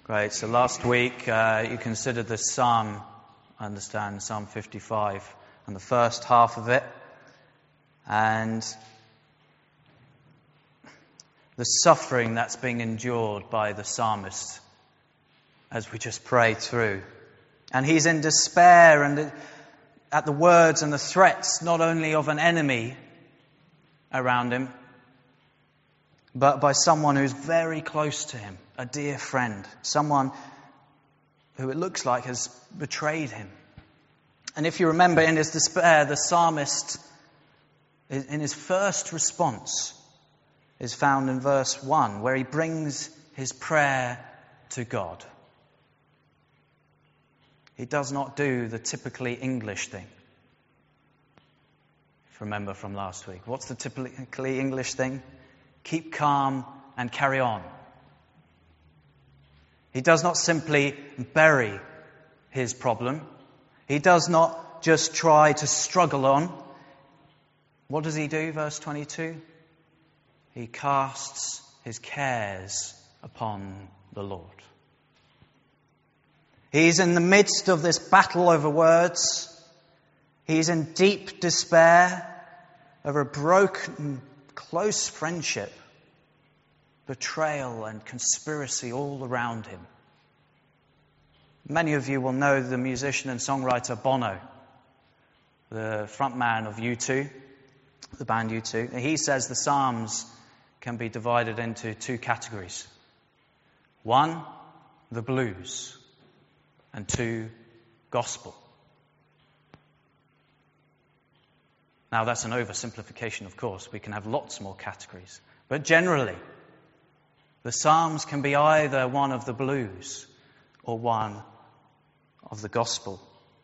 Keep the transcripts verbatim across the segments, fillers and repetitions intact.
Great. So last week uh, you considered the Psalm, I understand, Psalm fifty-five, and the first half of it, and the suffering that's being endured by the psalmist as we just prayed through. And he's in despair and at the words and the threats not only of an enemy around him, but by someone who's very close to him, a dear friend, someone who it looks like has betrayed him. And if you remember, in his despair, the psalmist, in his first response, is found in verse one, where he brings his prayer to God. He does not do the typically English thing. If you remember from last week. What's the typically English thing? Keep calm and carry on. He does not simply bury his problem. He does not just try to struggle on. What does he do, verse twenty-two? He casts his cares upon the Lord. He's in the midst of this battle over words. He's in deep despair over a broken, close friendship, betrayal and conspiracy all around him. Many of you will know the musician and songwriter Bono, the frontman of U two, the band U two. He says the Psalms can be divided into two categories. One, the blues, and two, gospel. Now that's an oversimplification, of course. We can have lots more categories. But generally, the Psalms can be either one of the blues or one of the gospel.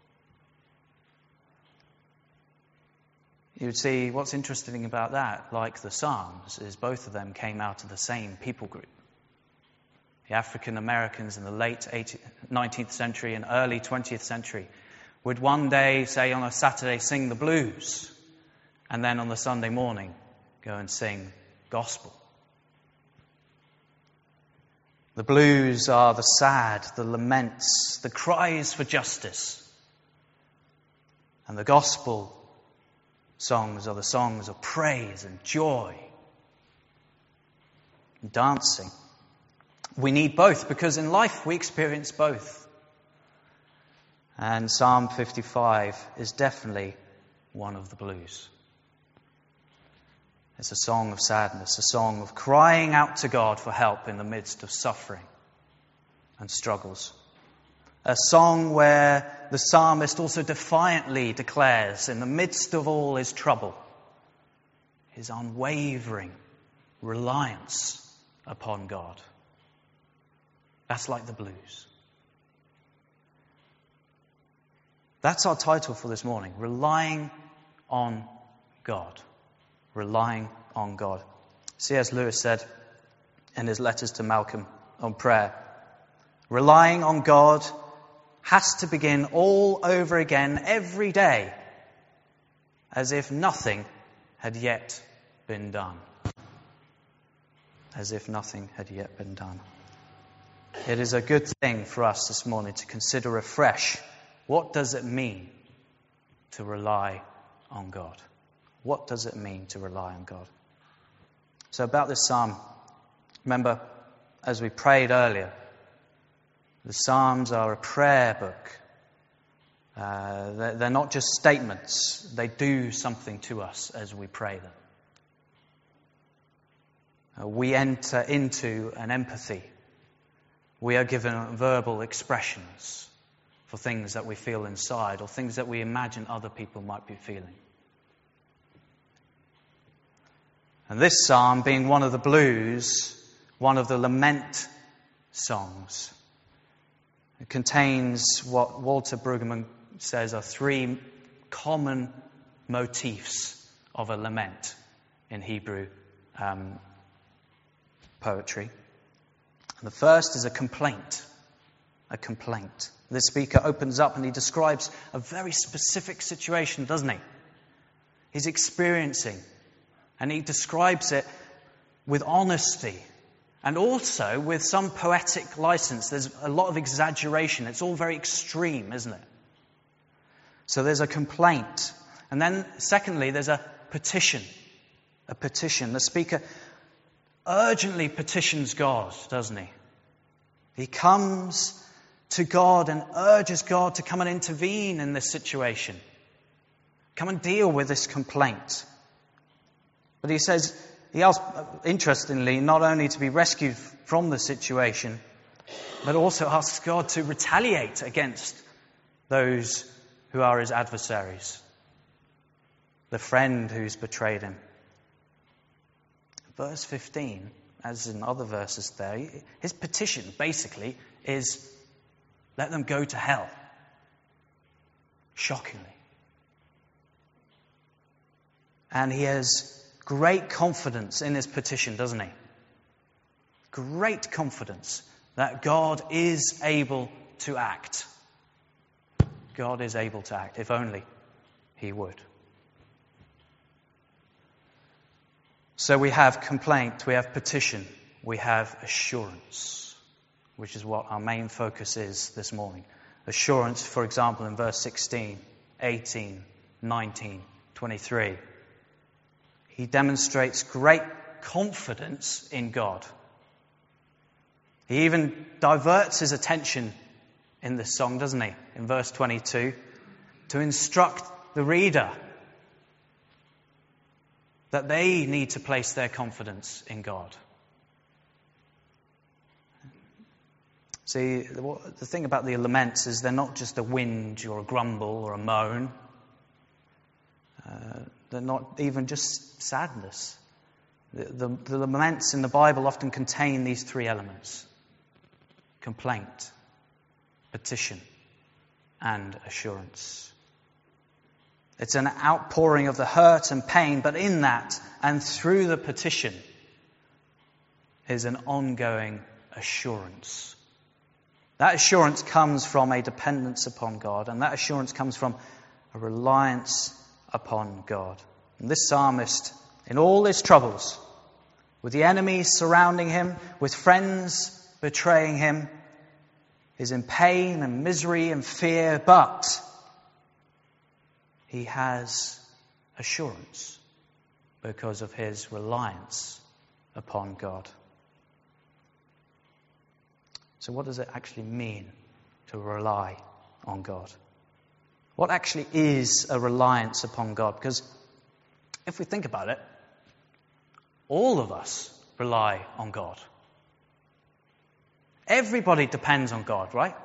You would see what's interesting about that, like the Psalms, is both of them came out of the same people group. The African Americans in the late nineteenth century and early twentieth century would one day, say on a Saturday, sing the blues, and then on the Sunday morning go and sing gospel. The blues are the sad, the laments, the cries for justice. And the gospel songs are the songs of praise and joy and dancing. We need both because in life we experience both. And Psalm fifty-five is definitely one of the blues. It's a song of sadness, a song of crying out to God for help in the midst of suffering and struggles. A song where the psalmist also defiantly declares, in the midst of all his trouble, his unwavering reliance upon God. That's like the blues. That's our title for this morning, Relying on God. Relying on God. C S Lewis said in his letters to Malcolm on prayer, relying on God has to begin all over again every day, as if nothing had yet been done. As if nothing had yet been done. It is a good thing for us this morning to consider afresh, what does it mean to rely on God? What does it mean to rely on God? So about this psalm, remember, as we prayed earlier, the Psalms are a prayer book. Uh, they're, they're not just statements. They do something to us as we pray them. Uh, we enter into an empathy. We are given verbal expressions for things that we feel inside or things that we imagine other people might be feeling. And this psalm, being one of the blues, one of the lament songs, it contains what Walter Brueggemann says are three common motifs of a lament in Hebrew um, poetry. And the first is a complaint. A complaint. The speaker opens up and he describes a very specific situation, doesn't he? He's experiencing, and he describes it with honesty and also with some poetic license. There's a lot of exaggeration. It's all very extreme, isn't it? So there's a complaint. And then, secondly, there's a petition. A petition. The speaker urgently petitions God, doesn't he? He comes to God and urges God to come and intervene in this situation. Come and deal with this complaint. But he says, he asks, interestingly, not only to be rescued from the situation, but also asks God to retaliate against those who are his adversaries. The friend who's betrayed him. Verse fifteen, as in other verses there, his petition basically is, let them go to hell. Shockingly. And he has great confidence in his petition, doesn't he? Great confidence that God is able to act. God is able to act, if only he would. So we have complaint, we have petition, we have assurance, which is what our main focus is this morning. Assurance, for example, in verse sixteen, eighteen, nineteen, twenty-three. He demonstrates great confidence in God. He even diverts his attention in this song, doesn't he? In verse twenty-two, to instruct the reader that they need to place their confidence in God. See, the thing about the laments is they're not just a whinge or a grumble or a moan. Uh, they're not even just sadness. The, the, the laments in the Bible often contain these three elements: complaint, petition, and assurance. It's an outpouring of the hurt and pain, but in that and through the petition is an ongoing assurance. That assurance comes from a dependence upon God, and that assurance comes from a reliance upon God. And this psalmist, in all his troubles, with the enemies surrounding him, with friends betraying him, is in pain and misery and fear, but he has assurance because of his reliance upon God. So what does it actually mean to rely on God? What actually is a reliance upon God? Because if we think about it, all of us rely on God. Everybody depends on God, right?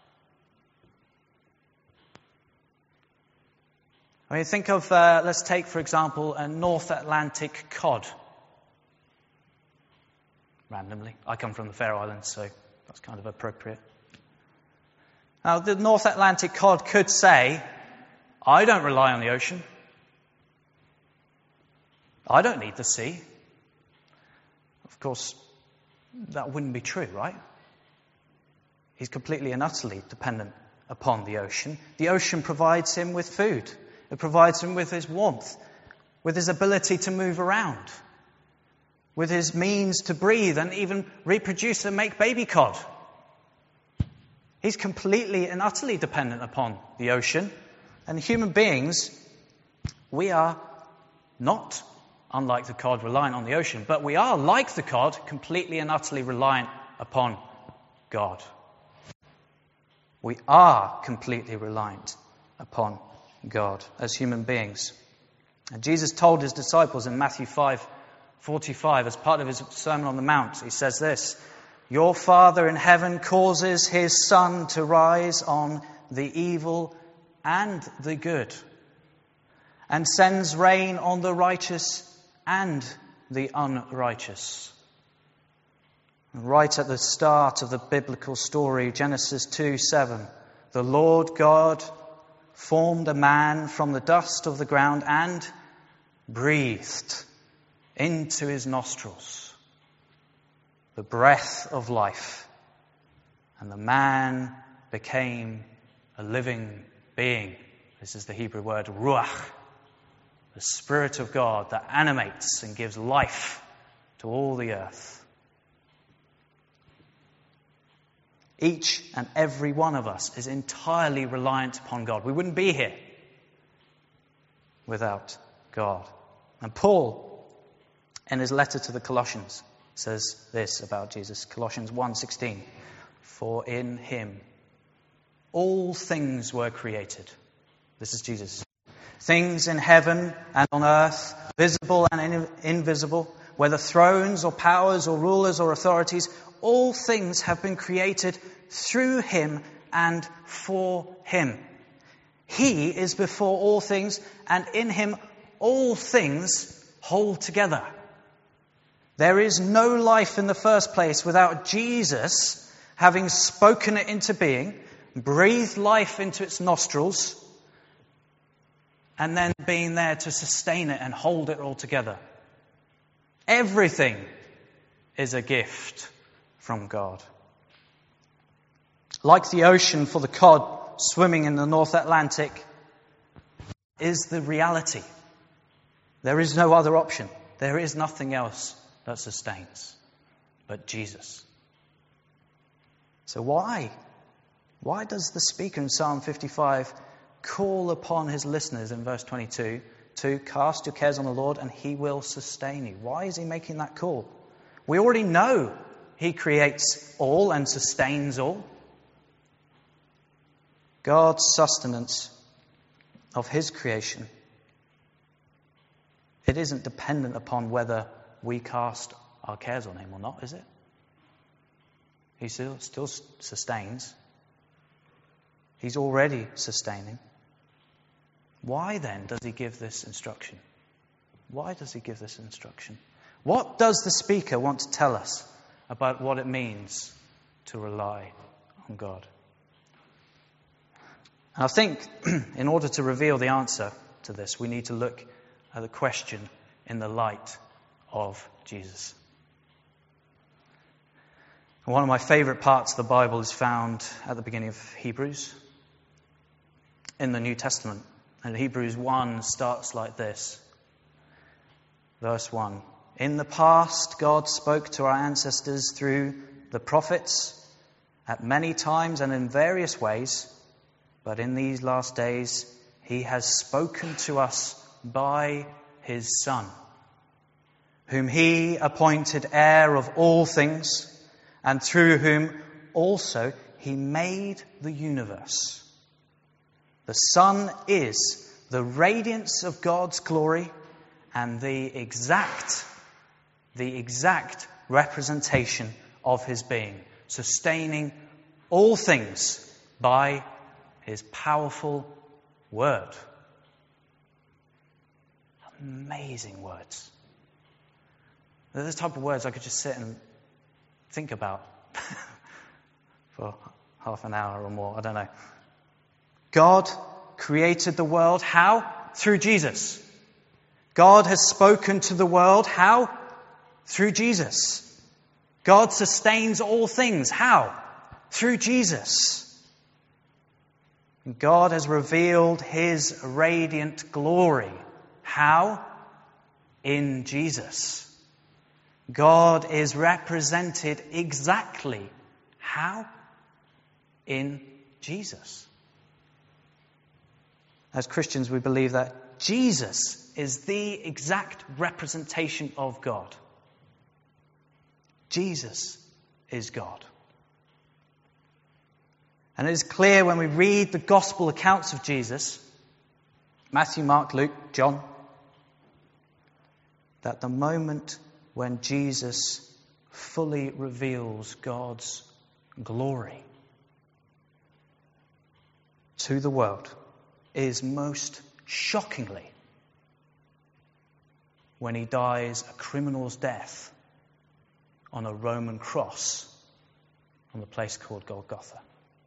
I mean, think of, uh, let's take, for example, a North Atlantic cod. Randomly. I come from the Faroe Islands, so that's kind of appropriate. Now, the North Atlantic cod could say, I don't rely on the ocean. I don't need the sea. Of course, that wouldn't be true, right? He's completely and utterly dependent upon the ocean. The ocean provides him with food. It provides him with his warmth, with his ability to move around, with his means to breathe and even reproduce and make baby cod. He's completely and utterly dependent upon the ocean. And human beings, we are not, unlike the cod, reliant on the ocean, but we are, like the cod, completely and utterly reliant upon God. We are completely reliant upon God as human beings. And Jesus told his disciples in Matthew five forty-five, as part of his Sermon on the Mount, he says this: Your Father in heaven causes his sun to rise on the evil and the good, and sends rain on the righteous and the unrighteous. Right at the start of the biblical story, Genesis two seven, the Lord God formed a man from the dust of the ground and breathed into his nostrils the breath of life, and the man became a living being. This is the Hebrew word ruach, the Spirit of God that animates and gives life to all the earth. Each and every one of us is entirely reliant upon God. We wouldn't be here without God. And Paul, in his letter to the Colossians, says this about Jesus. Colossians one sixteen. For in him all things were created. This is Jesus. Things in heaven and on earth, visible and in- invisible, whether thrones or powers or rulers or authorities, all things have been created through him and for him. He is before all things, and in him all things hold together. There is no life in the first place without Jesus having spoken it into being, breathed life into its nostrils, and then being there to sustain it and hold it all together. Everything is a gift from God. Like the ocean for the cod swimming in the North Atlantic is the reality. There is no other option. There is nothing else that sustains but Jesus. So why? Why does the speaker in Psalm fifty-five call upon his listeners in verse twenty-two to cast your cares on the Lord and he will sustain you? Why is he making that call? We already know he creates all and sustains all. God's sustenance of his creation, it isn't dependent upon whether we cast our cares on him or not, is it? He still, still sustains. He's already sustaining. Why then does he give this instruction? Why does he give this instruction? What does the speaker want to tell us about what it means to rely on God? And I think in order to reveal the answer to this, we need to look at the question in the light of Jesus. One of my favourite parts of the Bible is found at the beginning of Hebrews in the New Testament. And Hebrews one starts like this. Verse one. In the past, God spoke to our ancestors through the prophets at many times and in various ways. But in these last days, he has spoken to us by his Son, whom he appointed heir of all things, and through whom also he made the universe. The Son is the radiance of God's glory and the exact, the exact representation of his being, sustaining all things by his powerful word. Amazing words. They're the type of words I could just sit and think about for half an hour or more. I don't know. God created the world. How? Through Jesus. God has spoken to the world. How? Through Jesus. God sustains all things. How? Through Jesus. God has revealed his radiant glory. How? In Jesus. God is represented exactly. How? In Jesus. As Christians, we believe that Jesus is the exact representation of God. Jesus is God. And it is clear when we read the gospel accounts of Jesus, Matthew, Mark, Luke, John, that the moment when Jesus fully reveals God's glory to the world is most shockingly when he dies a criminal's death on a Roman cross on the place called Golgotha.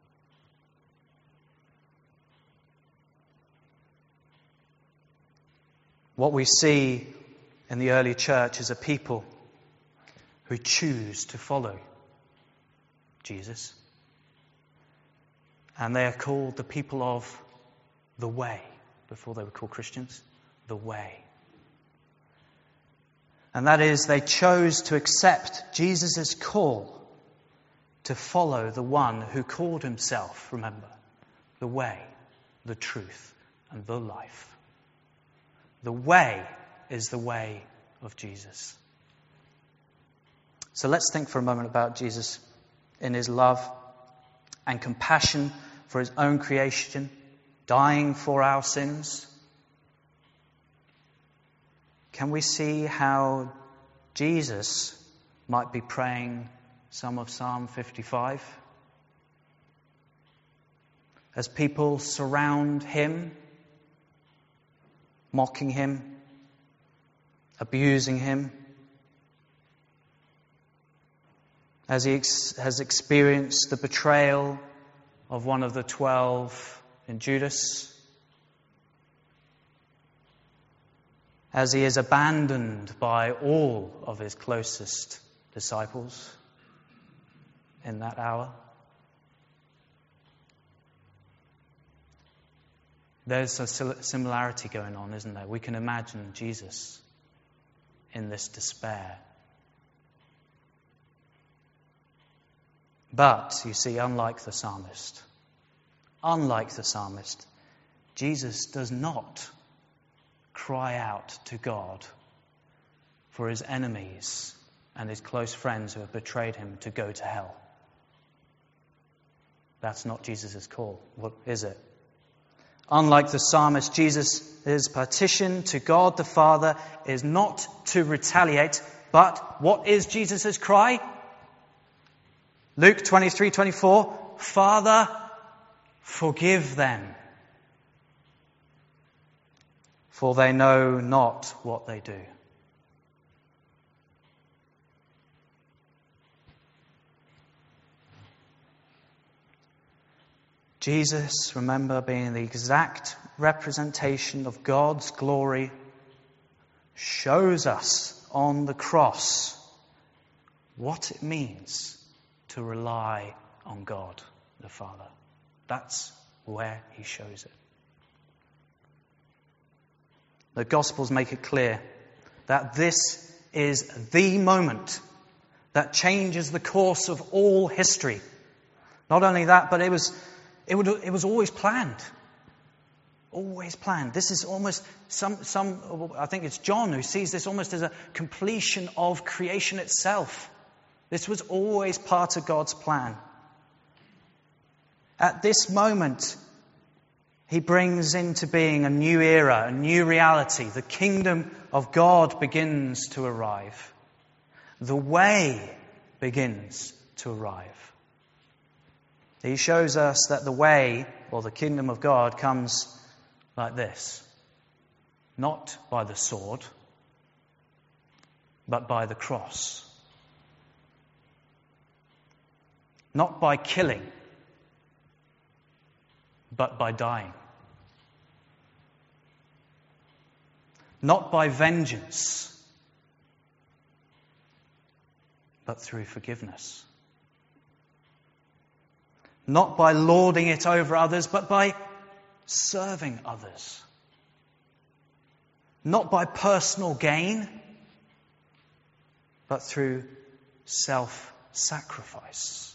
What we see in the early church is a people who choose to follow Jesus. And they are called the people of the way, before they were called Christians. The way. And that is, they chose to accept Jesus' call to follow the one who called himself, remember, the way, the truth, and the life. The way is the way of Jesus. So let's think for a moment about Jesus in his love and compassion for his own creation, dying for our sins. Can we see how Jesus might be praying some of Psalm fifty-five? As people surround him, mocking him, abusing him, as he ex- has experienced the betrayal of one of the twelve in Judas, as he is abandoned by all of his closest disciples in that hour. There's a similarity going on, isn't there? We can imagine Jesus in this despair. But, you see, unlike the psalmist, unlike the psalmist, Jesus does not cry out to God for his enemies and his close friends who have betrayed him to go to hell. That's not Jesus' call, what is it? Unlike the psalmist, Jesus' petition to God the Father is not to retaliate, but what is Jesus' cry? Luke twenty-three twenty-four, Father, forgive them, for they know not what they do. Jesus, remember, being the exact representation of God's glory, shows us on the cross what it means to rely on God the Father. That's where he shows it. The Gospels make it clear that this is the moment that changes the course of all history. Not only that, but it was It, would, it was always planned. Always planned. This is almost some, some, I think it's John who sees this almost as a completion of creation itself. This was always part of God's plan. At this moment, he brings into being a new era, a new reality. The kingdom of God begins to arrive. The way begins to arrive. He shows us that the way, or the kingdom of God, comes like this. Not by the sword, but by the cross. Not by killing, but by dying. Not by vengeance, but through forgiveness. Not by lording it over others, but by serving others. Not by personal gain, but through self-sacrifice.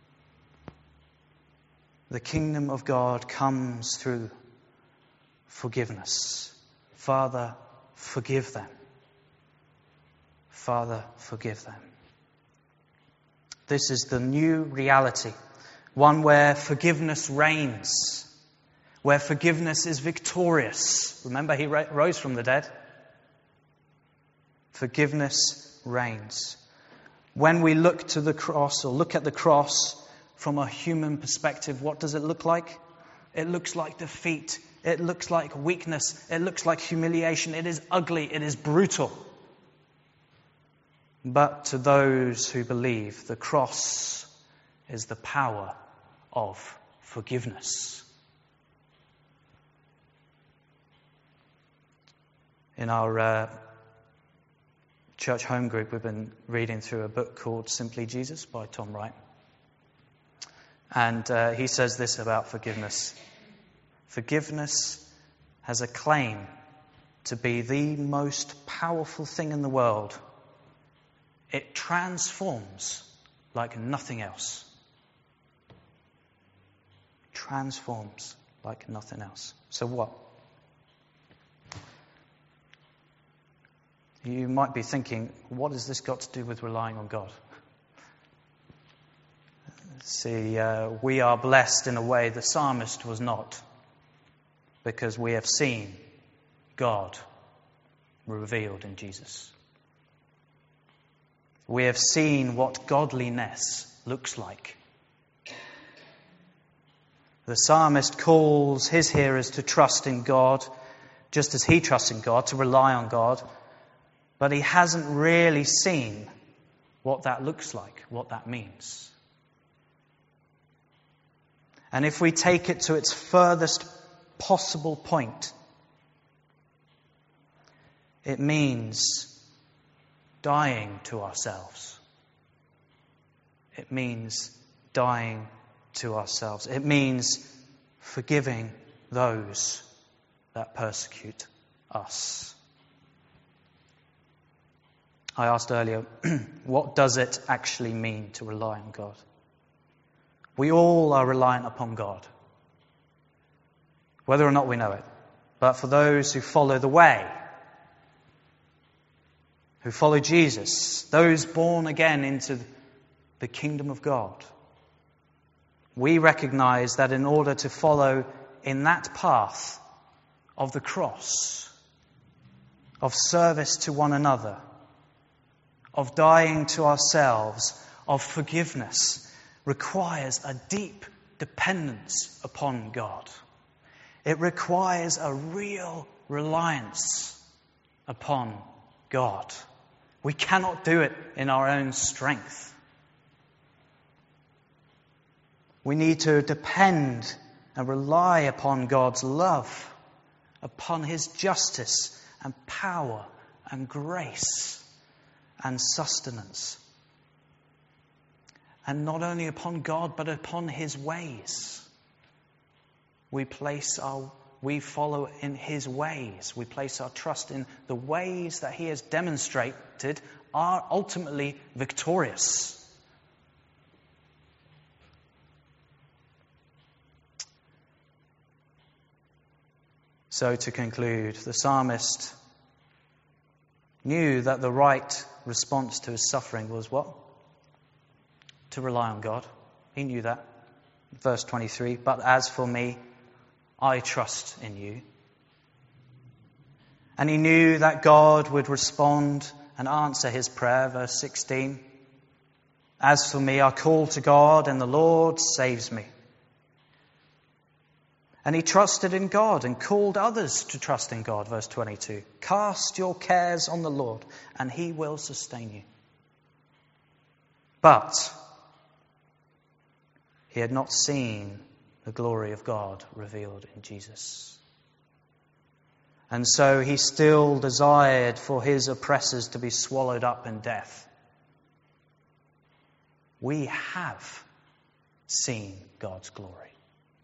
The kingdom of God comes through forgiveness. Father, forgive them. Father, forgive them. This is the new reality. One where forgiveness reigns, where forgiveness is victorious. Remember, he rose from the dead. Forgiveness reigns. When we look to the cross, or look at the cross from a human perspective, what does it look like? It looks like defeat. It looks like weakness. It looks like humiliation. It is ugly. It is brutal. But to those who believe, the cross is the power of forgiveness. In our uh, church home group, we've been reading through a book called Simply Jesus by Tom Wright. And uh, he says this about forgiveness. Forgiveness has a claim to be the most powerful thing in the world. It transforms like nothing else. transforms like nothing else. So what? You might be thinking, what has this got to do with relying on God? See, uh, we are blessed in a way the psalmist was not, because we have seen God revealed in Jesus. We have seen what godliness looks like. The psalmist calls his hearers to trust in God, just as he trusts in God, to rely on God, but he hasn't really seen what that looks like, what that means. And if we take it to its furthest possible point, it means dying to ourselves. It means dying to ourselves. It means forgiving those that persecute us. I asked earlier, what does it actually mean to rely on God? We all are reliant upon God, whether or not we know it. But for those who follow the way, who follow Jesus, those born again into the kingdom of God, we recognize that in order to follow in that path of the cross, of service to one another, of dying to ourselves, of forgiveness, requires a deep dependence upon God. It requires a real reliance upon God. We cannot do it in our own strength. We need to depend and rely upon God's love, upon His justice and power and grace and sustenance. And not only upon God, but upon His ways. We place our, we follow in His ways. We place our trust in the ways that He has demonstrated are ultimately victorious. So to conclude, the psalmist knew that the right response to his suffering was what? To rely on God. He knew that. Verse twenty-three, but as for me, I trust in you. And he knew that God would respond and answer his prayer. Verse sixteen, as for me, I call to God and the Lord saves me. And he trusted in God and called others to trust in God. Verse twenty-two, cast your cares on the Lord and He will sustain you. But he had not seen the glory of God revealed in Jesus. And so he still desired for his oppressors to be swallowed up in death. We have seen God's glory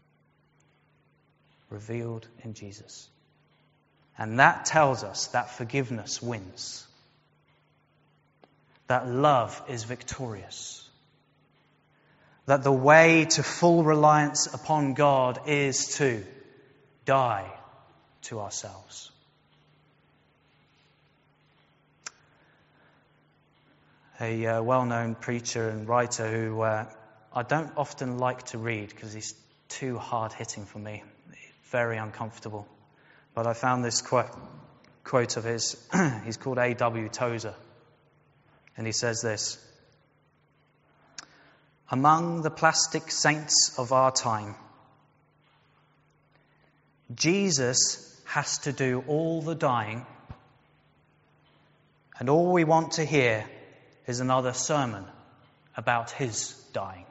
revealed in Jesus. And that tells us that forgiveness wins. That love is victorious. That the way to full reliance upon God is to die to ourselves. A uh, well-known preacher and writer who uh, I don't often like to read because he's too hard-hitting for me. Very uncomfortable. But I found this quote, quote of his. He's called A W Tozer. And he says this: among the plastic saints of our time, Jesus has to do all the dying, and all we want to hear is another sermon about his dying.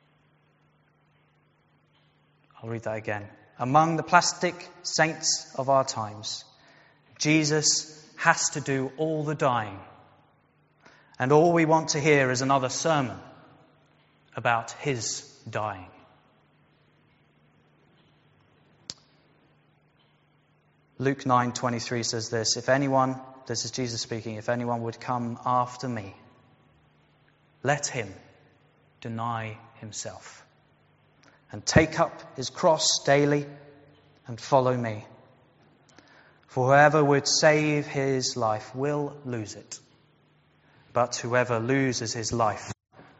I'll read that again. Among the plastic saints of our times, Jesus has to do all the dying, and all we want to hear is another sermon about his dying. Luke nine twenty-three says this: if anyone, this is Jesus speaking, if anyone would come after me, let him deny himself, and take up his cross daily and follow me. For whoever would save his life will lose it, but whoever loses his life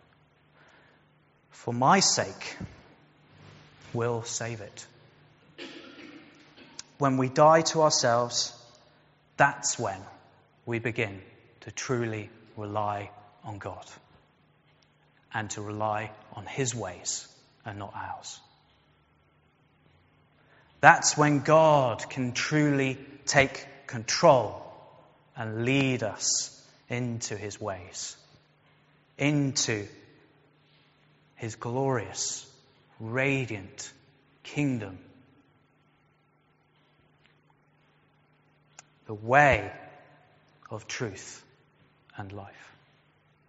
for my sake will save it. When we die to ourselves, that's when we begin to truly rely on God and to rely on his ways and not ours. That's when God can truly take control and lead us into his ways, into his glorious, radiant kingdom. The way of truth and life.